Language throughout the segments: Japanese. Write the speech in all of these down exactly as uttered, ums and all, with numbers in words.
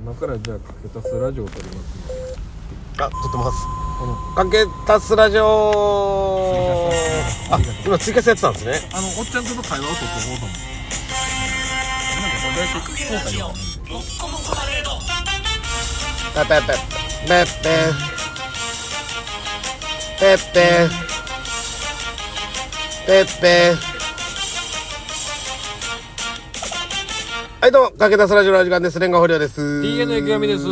今からじゃあかけたすラジオを撮りますね。 あ、撮ってます。かけたすラジオあ、今追加やってたんですね。 あのおっちゃんとの会話を撮っておこうと思う。なんかこれだけ非公開よ。 ペペペペペペペペペはいどうも、かけたすラジオの時間です。レンガホリオです。 ディーエヌエー 極みです。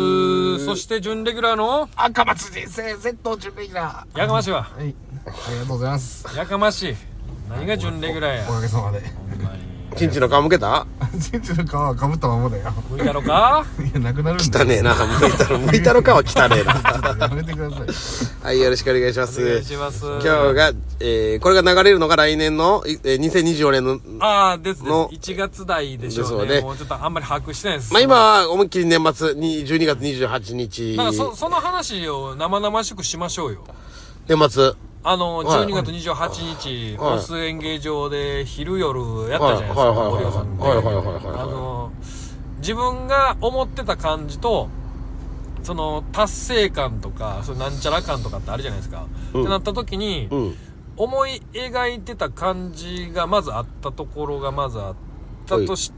そして準レギュラーの赤松人生セット準レギュラやかましいわ。 はい、ありがとうございます。 やかましい。何が準レギュラーや。 おかげさまで。 ーチンチンの皮むけた？ チンチンの皮はかぶったままだよ。 無理だろか。 いや、なくなるんだよ。 汚ねえな。むいたろ、むいたろかは汚ねえな。 やめてください。 はい、よろしくお願いします。 お願いします。 今日が、えー、これが流れるのが来年の、えー、にせんにじゅうよねんの、 ああですですのいちがつ台でしょう ね, ですよね。 もうちょっとあんまり把握してないです。 まあ今は思いっきり年末にじゅうにがつにじゅうはちにち。 なんかそその話を生々しくしましょうよ。 年末。 あの、 はいじゅうにがつにじゅうはちにち、 はいオス演芸場で昼夜やったじゃないですか、 はいはいはい堀尾さんで。 はいはいはいはいはいあの、自分が思ってた感じと、その、達成感とか、そのなんちゃら感とかってあるじゃないですか。うん、ってなった時に、うん、思い描いてた感じがまずあったところがまずあったとして、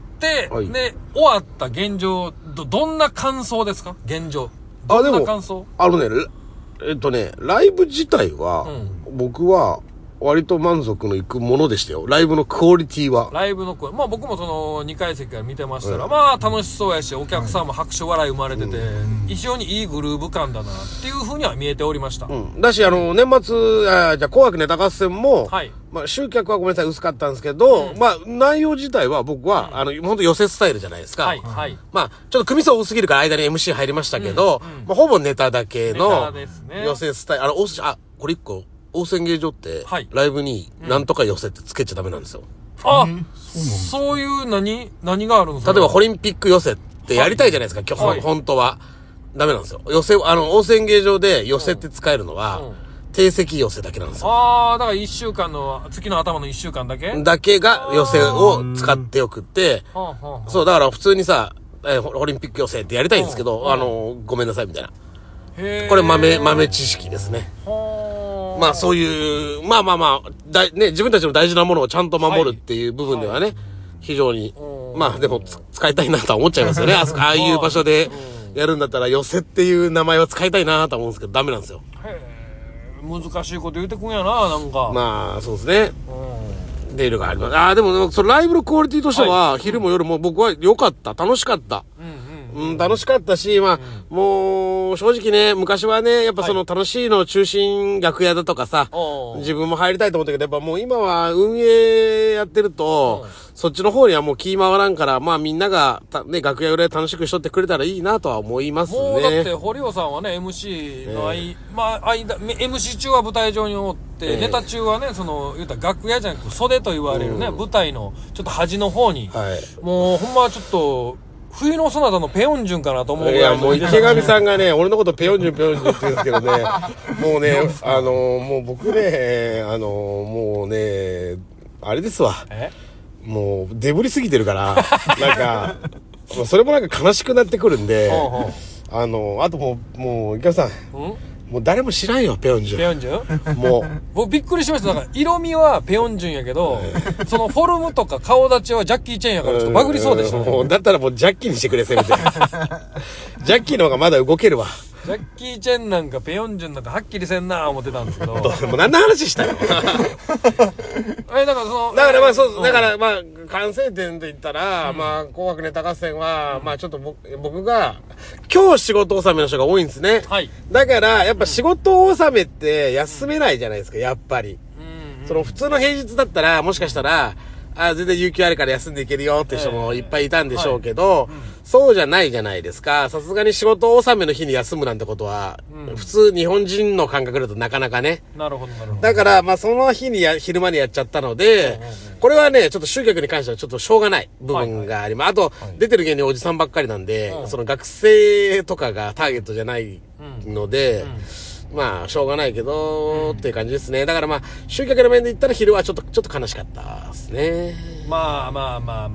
はいはい、で、終わった現状、ど、どんな感想ですか？現状。どんな感想？ あ、でも、あのね、えっとね、ライブ自体は、うん、僕は割と満足のいくものでしたよ。ライブのクオリティは。 ライブのクオリティ。まあ僕もそのにかい席から見てましたら、うん、まあ楽しそうやし、お客さんも拍手笑い生まれてて、うん、非常にいいグルーヴ感だなっていうふうには見えておりました。 うん、だし、あの、年末、あじゃあ紅白ネタ合戦も、 はい、 まあ集客はごめんなさい、薄かったんですけど、うん、まあ内容自体は僕は、うん、あの、本当寄せスタイルじゃないですか。 はい、はい。 まあ、ちょっと組数多すぎるから間に エムシー 入りましたけど、うんうん、まあほぼネタだけの、寄せスタイル、あの、あ、これ一個、大宣芸場って、はい、ライブになんとか寄せってつけちゃダメなんですよ。 うん、あ、そういう何、何があるんですか？ 例えばオリンピック寄せってやりたいじゃないですか、はい、今日、はい、本当は。ダメなんですよ。寄せ、あの、大宣芸場で寄せって使えるのは、うんうん、定席寄せだけなんですよ。 ああ、だから一週間の、月の頭の一週間だけだけが寄せを使ってよくって、そう、だから普通にさ、えー、オリンピック寄せってやりたいんですけど、あの、ごめんなさいみたいな。へー。これ豆、豆知識ですね。まあそういう、まあまあまあ、だね、自分たちの大事なものをちゃんと守るっていう部分ではね、はい、非常に、まあでも使いたいなとは思っちゃいますよね。あそこ、ああいう場所でやるんだったら、寄せっていう名前を使いたいなと思うんですけど、ダメなんですよ。 へー、難しいこと言うてくんやな、なんか。 まあ、そうですね。デールがあります。ああ、でも、そのライブのクオリティとしては、はい、昼も夜も僕は良かった。楽しかった。うん、うん、楽しかったし、まあ、うん、もう、正直ね、昔はね、やっぱその楽しいの中心楽屋だとかさ、はい、自分も入りたいと思ったけど、やっぱもう今は運営やってると、そっちの方にはもう気回らんから、まあみんなが、ね、楽屋裏で楽しくしとってくれたらいいなとは思いますね。 もうだって、堀尾さんはね、エムシー の間、えー、まあ、間、エムシー 中は舞台上におって、えー、ネタ中はね、その、言ったら楽屋じゃなく袖と言われるね、うん、舞台のちょっと端の方に、はい、もうほんまちょっと、冬のそなたのペヨンジュンかなと思うぐらい。 いや、もう池上さんがね、俺のことペヨンジュンペヨンジュンって言うんですけどね、もうね、あの、もう僕ね、あの、もうね、あれですわ。え？もう、デブリすぎてるから、なんか、それもなんか悲しくなってくるんで、ほうほう、あの、あともう、もう、池上さん、んもう誰も知らんよ、ペヨンジュン。 ペヨンジュンもう。 僕びっくりしました。だから、色味はペヨンジュンやけど、そのフォルムとか顔立ちはジャッキー・チェンやからちょっとバグりそうでしたね。 もうだったらもうジャッキーにしてくれ、せめて。ジャッキーの方がまだ動けるわ。 ジャッキー・チェンなんかペヨンジュンなんかはっきりせんなぁ思ってたんですけど。もう何の話したよ。 え、だからその。 だからまあそう、だからまあ、完成点で言ったら、うん、まあ、紅白ネタ合戦は、うん、まあちょっと僕、僕が、今日仕事納めの人が多いんですね。はい。だから、やっぱ仕事納めって休めないじゃないですか、やっぱり。うん。その普通の平日だったら、もしかしたら、あ、全然有給あるから休んでいけるよって人もいっぱいいたんでしょうけど、えーはいうん、そうじゃないじゃないですか。さすがに仕事納めの日に休むなんてことは、うん、普通日本人の感覚だとなかなかね。 なるほど、なるほど。 だから、まあその日にや、昼間にやっちゃったので、うん、これはね、ちょっと集客に関してはちょっとしょうがない部分があります。はいはい、あと、はい、出てる芸人おじさんばっかりなんで、うん、その学生とかがターゲットじゃないので、うんうんまあ、しょうがないけど、うん、っていう感じですね。だからまあ、集客の面で言ったら昼はちょっと、ちょっと悲しかったですね。 まあまあまあまあ。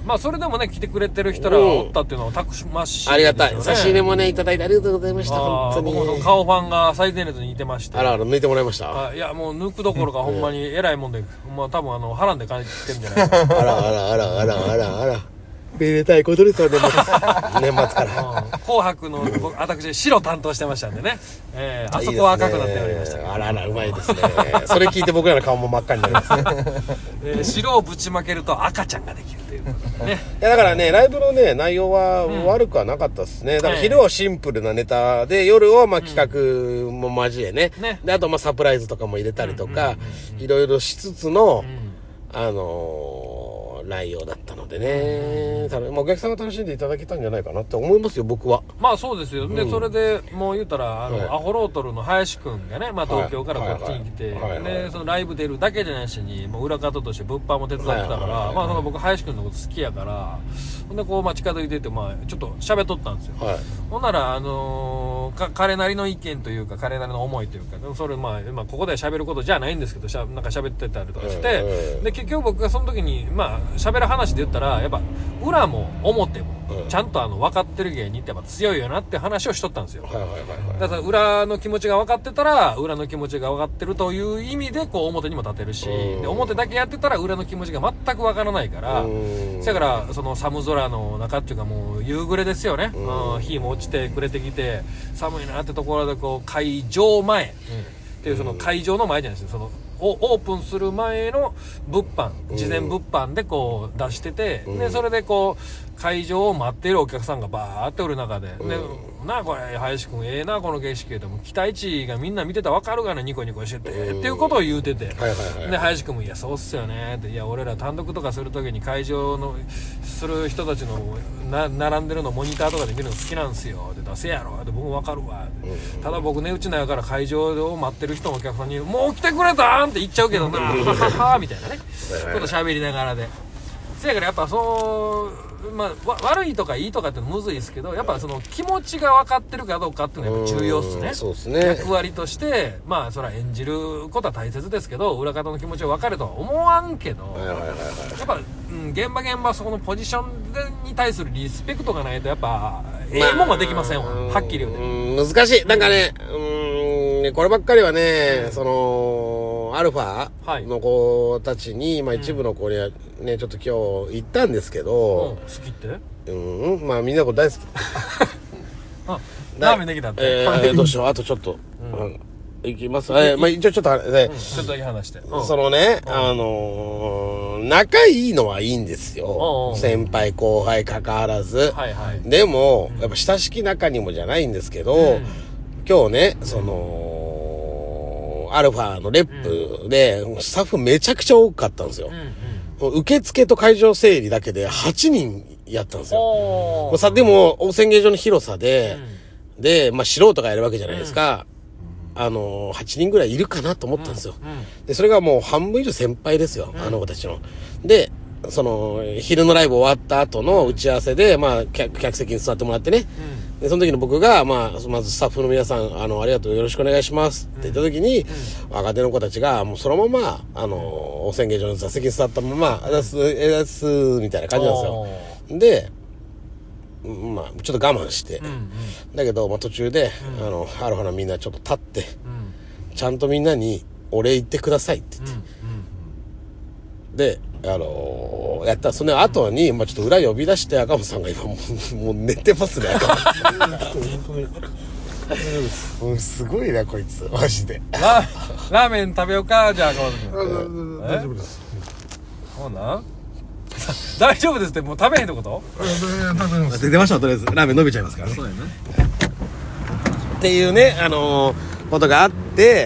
まあそれでもね来てくれてる人らがおったっていうのはたくましいですよね。 ありがたい。差し入れもねいただいてありがとうございました。本当に僕も顔ファンが最前列にいてまして、 あらあら抜いてもらいました。 あいやもう抜くどころかほんまに偉いもんで、まあ多分あの波乱で帰ってるんじゃないかな。 あらあらあらあらあらあらめでたいことですよ年末年末から、 うん、紅白の僕私白担当してましたんでね、えー、あそこは赤くなっておりましたけど、 あらあらうまいですねそれ聞いて僕らの顔も真っ赤になりますね、 えー、白をぶちまけると赤ちゃんができるということでねいやだからねライブのね内容は悪くはなかったですね、うん、だから昼はシンプルなネタで夜はまあ企画も交えね、うん、ねであとまあサプライズとかも入れたりとかいろいろしつつの、うん、あのー内容だったのでね、うん、お客さんが楽しんでいただけたんじゃないかなって思いますよ僕は。 まあそうですよ、うん、でそれでもう言うたらあの、はい、アホロートルの林くんがね、まあ、東京からこっちに来て、はいはいはい、でそのライブ出るだけじゃないしにもう裏方として物販も手伝ってたから、はいはいはいはい、まあその僕林くんのこと好きやからほんでこう、まあ、近づいてて、まあ、ちょっと喋っとったんですよ、はい、ほんなら、あのー、か彼なりの意見というか彼なりの思いというかそれ、まあ、まあここで喋ることじゃないんですけどしゃなんか喋ってたりとかして、はいはい、で結局僕がその時にまあ喋る話で言ったらやっぱ裏も表もちゃんとあの分かってる芸人ってやっぱ強いよなって話をしとったんですよ、はいはいはいはい、だから裏の気持ちが分かってたら裏の気持ちが分かってるという意味でこう表にも立てるしで表だけやってたら裏の気持ちが全く分からないからだからその寒空の中っていうかもう夕暮れですよね、うん、日も落ちてくれてきて寒いなってところでこう会場前、うん、っていうその会場の前じゃないですよそのオープンする前の物販事前物販でこう出してて、うん、でそれでこう会場を待っているお客さんがバーっておる中で、うん、でなあこれ林くんええなこの景色でも期待値がみんな見てたら分かるがなニコニコしてて、うん、っていうことを言うてて、はいはいはい、で林くんもいやそうっすよねっていや俺ら単独とかする時に会場のする人たちのな並んでるのモニターとかで見るの好きなんすよって出せやろって僕も分かるわって、うん、ただ僕ねうちのやから会場を待ってる人のお客さんにもう来てくれたんって言っちゃうけどなはははみたいなねちょっと喋りながらでせやからやっぱそうまあ、わ悪いとかいいとかってむずいですけどやっぱその気持ちが分かってるかどうかっていうのがやっぱ重要っすね。 そうですね。 役割としてまあそれは演じることは大切ですけど裏方の気持ちが分かるとは思わんけど、はいはいはいはい、やっぱ、うん、現場現場そこのポジションに対するリスペクトがないとやっぱええもんができませんわ、はっきり言うて。 うん難しいなんかねうんこればっかりはね、うん、そのアルファの子たちに、はい、まあ一部の子にはねちょっと今日言ったんですけど、うん、 好きってうんまあみんなのこと大好きあラーメンできたって、 えー、どうしようあとちょっと、うんうん、いきますえー、まあ一応ちょっとあれね、 うん、ちょっとだけ話して、うん、 そのね、うん、あのー、仲いいのはいいんですよ、うん、先輩後輩関わらず、はいはい、でも、うん、やっぱ親しき仲にもじゃないんですけど、うん、今日ねそのアルファのレップで、うん、スタッフめちゃくちゃ多かったんですよ、うんうん、受付と会場整理だけではちにんやったんですよ。もうさでも温泉芸場の広さで、うん、で、まあ、素人がやるわけじゃないですか、うん、あのはちにんぐらいいるかなと思ったんですよ、うんうん、でそれがもう半分以上先輩ですよ、うん、あの子たちのでその昼のライブ終わった後の打ち合わせで、まあ、客, 客席に座ってもらってね、うん、でその時の僕が、まあ、まずスタッフの皆さんあのありがとうよろしくお願いしますって言った時に、うん、若手の子たちがもうそのままあの温泉芸場の座席に座ったまま「あざすえざす」みたいな感じなんですよ。でまあちょっと我慢して、うんうん、だけど、まあ、途中で、うん、あのアロハのみんなちょっと立って、うん、ちゃんとみんなにお礼言ってくださいって言って、うんうん、であのー、やったその後に、まあ、ちょっと裏呼び出して赤本さんが今もう、もう寝てますね赤本もうすごいなこいつマジでララーメン食べようかじゃあ赤本君大丈夫ですそうなん大丈夫ですってもう食べへんってこと？ 出てましたとりあえずラーメン伸びちゃいますからね。そうやね。っていうねあのー、ことがあって、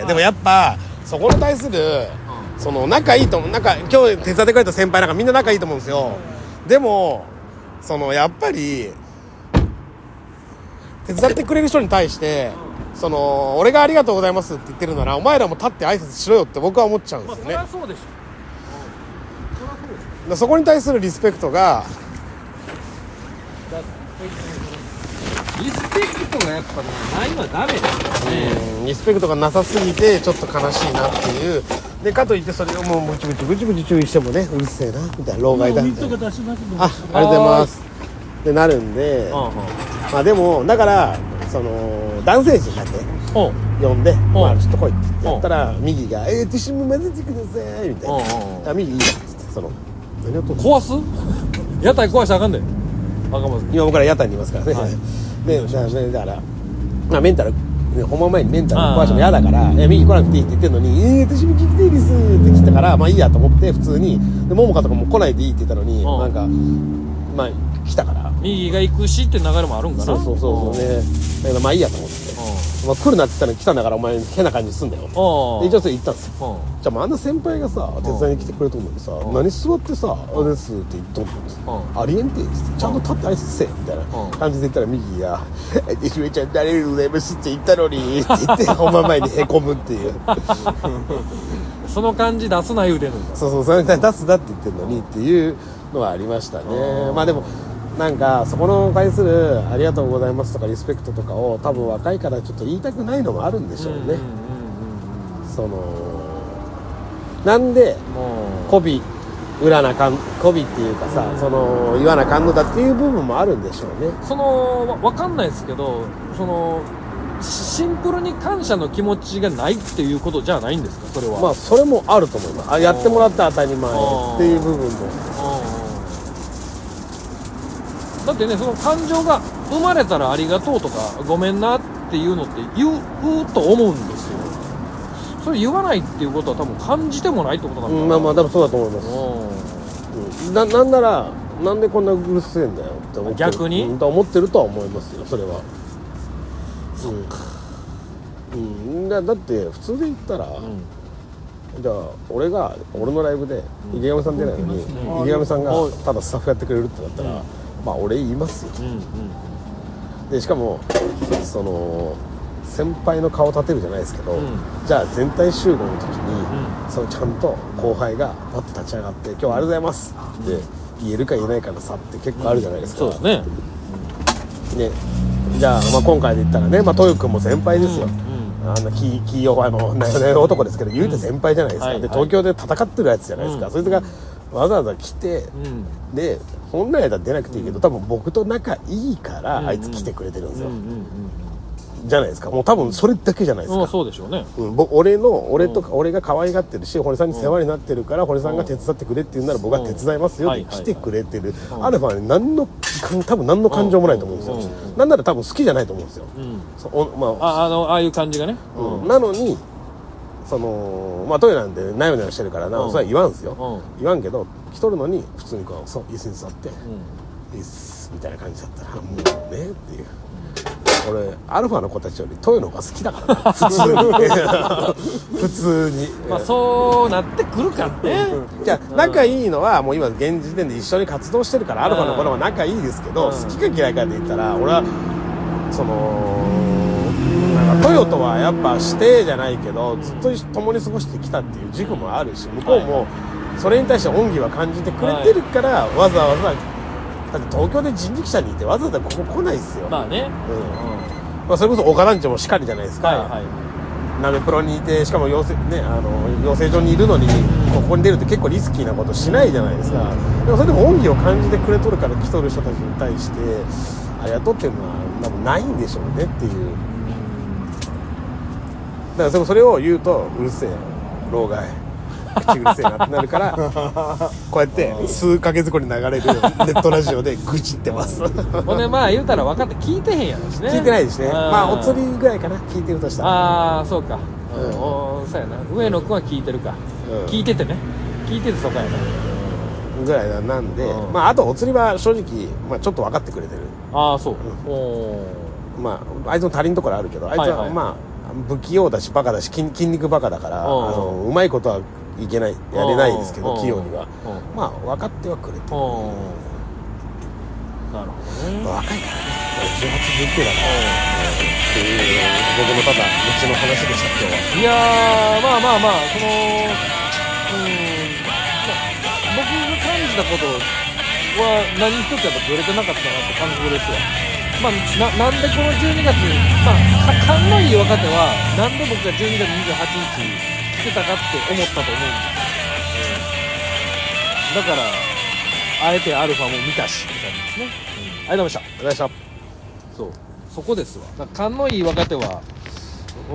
でもやっぱそこに対するその仲いいとなんか今日手伝ってくれた先輩なんかみんな仲いいと思うんですよ。でもそのやっぱり手伝ってくれる人に対してその俺がありがとうございますって言ってるならお前らも立って挨拶しろよって僕は思っちゃうんですよね。 まあ、そりゃそうでしょ。 そこに対するリスペクトがリスペクトがやっぱないのはダメですよね。 リスペクトがなさすぎてちょっと悲しいなっていうでかといってそれをもうブチブチブチブチ注意してもねうるせえなみたいな老害だみたいな、あ、ありがとうございますってなるんで、まあでもだからその男性陣だけ呼んで、まあちょっと来いってやったら右が「えー、ティッシュも混ぜてください」みたいな、右いいやっつってその何をと壊す屋台壊したらあかんで赤松今僕ら屋台にいますからね、はい、でだからまあメンタル本番前にメンタル壊しても嫌だから「え右来なくていい」って言ってんのに「えー、私も聞きたいです」って来たからまあいいやと思って普通にで桃香とかも来ないでいいって言ったのになんかまあ来たから右が行くしって流れもあるんかな。 そうそうそうそうねだからまあいいやと思って、まあ、来るなって言ったのに来たんだからお前変な感じすんだよで一応それ言ったんですよ。じゃああんな先輩がさ手伝いに来てくれと思うのにさ何座ってさ「あれです」って言っとんのにさありえんてちゃんと立って挨拶せえみたいな感じで言ったら右が「でしめちゃん誰でございます」って言ったのにって言って本番前にへこむっていうその感じ出すな言うてんのか。 そうそうそれ出すなって言ってんのにっていうのはありましたね。まあでもなんかそこの対するありがとうございますとかリスペクトとかを多分若いからちょっと言いたくないのもあるんでしょうね。そのなんで媚び裏なかん媚びっていうかさその言わなかんのだっていう部分もあるんでしょうね。 その分かんないですけどそのシンプルに感謝の気持ちがないっていうことじゃないんですかそれは。 まあそれもあると思います。あやってもらって当たり前っていう部分もだってねその感情が生まれたらありがとうとかごめんなっていうのって言うと思うんですよ。それ言わないっていうことは多分感じてもないってことなんだ、うん、 まあまあ多分そうだと思います、うん、な, なんならなんでこんなうるせえんだよって思ってる逆に、 うん、と思ってるとは思いますよそれは。 そっか、 うん、だ, だって普通で言ったら、うん、じゃあ俺が俺のライブで池上さん出ないのに、うん、池上さんがただスタッフやってくれるってなったら、うん、まあ俺言いますよ、うんうん、でしかもその先輩の顔立てるじゃないですけど、うん、じゃあ全体集合の時に、うん、そのちゃんと後輩がパッと立ち上がって「今日はありがとうございます」って言えるか言えないかの差って結構あるじゃないですか、 うん、そうですね、 ねじゃあ、まあ、今回で言ったらね、まあ、豊君も先輩ですよ、うん、あのキーヨーのなよなよ男ですけど言うて先輩じゃないですか、うんはい、で東京で戦ってるやつじゃないですか、うん、そいつがわざわざ来て、うん、で本来だったら出なくていいけど多分僕と仲いいからあいつ来てくれてるんですよ、うんうんうんうんじゃないですか。もう多分それだけじゃないですか。 うん、そうでしょうね。 うん、僕俺の俺とか、うん、俺が可愛がってるし、堀さんに世話になってるから、うん、堀さんが手伝ってくれって言うなら僕は手伝いますよって来てくれてる。うん、アルファに何の多分何の感情もないと思うんですよ。うんうん、なんなら多分好きじゃないと思うんですよ。うん、そおまあああのああいう感じがね。 うん、なのにそのまあトイレなんでなよなよしてるからな、うん、それは言わんすよ。うん、言わんけど来とるのに普通にこうそう椅子に座って「いいっす」みたいな感じだったらもうねっていう。俺アルファの子たちよりトヨの方が好きだからな普通に普通にまあそうなってくるからねじゃあ仲いいのはもう今現時点で一緒に活動してるからアルファの子らは仲いいですけど好きか嫌いかで言ったら俺はそのなんかトヨとはやっぱ師弟じゃないけどずっと共に過ごしてきたっていう自負もあるし向こうもそれに対して恩義は感じてくれてるからわざわざだって東京で人力車にいてわざわざここ来ないっすよ。 まあね、 うんまあ、それこそ岡団長もしかりじゃないですか、はいはい、ナベプロにいてしかも養成、ね、あの養成所にいるのにここに出るって結構リスキーなことしないじゃないですか。でもそれでも恩義を感じてくれとるから来とる人たちに対してありがとうっていうのは多分ないんでしょうねっていう。だからそれを言うとうるせえ老害口うるせえなってなるからこうやって数ヶ月後に流れるネットラジオで愚痴ってますほんでまあ言うたら分かって聞いてへんやろしね。 聞いてないですね。まあお釣りぐらいかな聞いてるとしたら。 ああそうか、うん、おそうやな上野くんは聞いてるか、うん、聞いててね聞いててそこやなぐらいなんで、うん、まああとお釣りは正直、まあ、ちょっと分かってくれてる。 ああそう、 うん、おまああいつの足りんところあるけどあいつはまあ、はいはい、不器用だしバカだし 筋, 筋肉バカだからあのうまいことはいけないやれないですけど器用にはまあ分かってはくれてる。 なるほどね、 まあ、若いからねじゅうはち、じゅうきゅうだからっていう僕のただ道の話でした今日は。 いやーまあまあまあそのうん僕が感じたことは何一つやっぱずれてなかったなって感覚ですわ。まあ、な, なんでこのじゅうにがつにまあ勘のいい若手はなんで僕がじゅうにがつにじゅうはちにちてたかって思ったと思うんですよ、うん、だからあえてアルファも見たしって感じですね、うん、ありがとうございました。 ありがとうございました。 そうそこですわ。だから勘のいい若手は